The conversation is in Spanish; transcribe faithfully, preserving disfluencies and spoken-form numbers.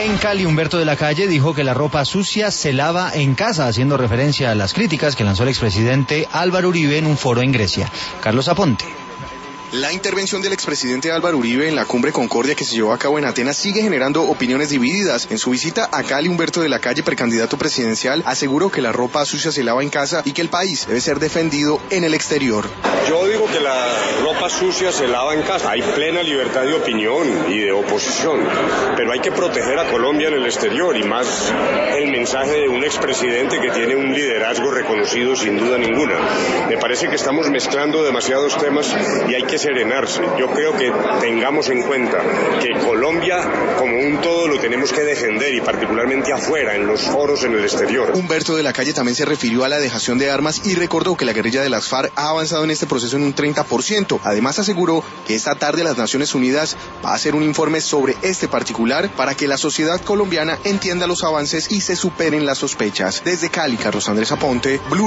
En Cali, Humberto de la Calle dijo que la ropa sucia se lava en casa, haciendo referencia a las críticas que lanzó el expresidente Álvaro Uribe en un foro en Grecia. Carlos Aponte. La intervención del expresidente Álvaro Uribe en la Cumbre Concordia que se llevó a cabo en Atenas sigue generando opiniones divididas. En su visita a Cali, Humberto de la Calle, precandidato presidencial, aseguró que la ropa sucia se lava en casa y que el país debe ser defendido en el exterior. Yo digo que la ropa sucia se lava en casa. Hay plena libertad de opinión y de oposición, pero hay que proteger a Colombia en el exterior, y más el mensaje de un expresidente que tiene un liderazgo reconocido sin duda ninguna. Me parece que estamos mezclando demasiados temas y hay que serenarse. Yo creo que tengamos en cuenta que Colombia como un todo lo tenemos que defender, y particularmente afuera, en los foros en el exterior. Humberto de la Calle también se refirió a la dejación de armas y recordó que la guerrilla de las FARC ha avanzado en este proceso en un treinta por ciento. Además aseguró que esta tarde las Naciones Unidas va a hacer un informe sobre este particular para que la sociedad colombiana entienda los avances y se superen las sospechas. Desde Cali, Carlos Andrés Aponte, Blue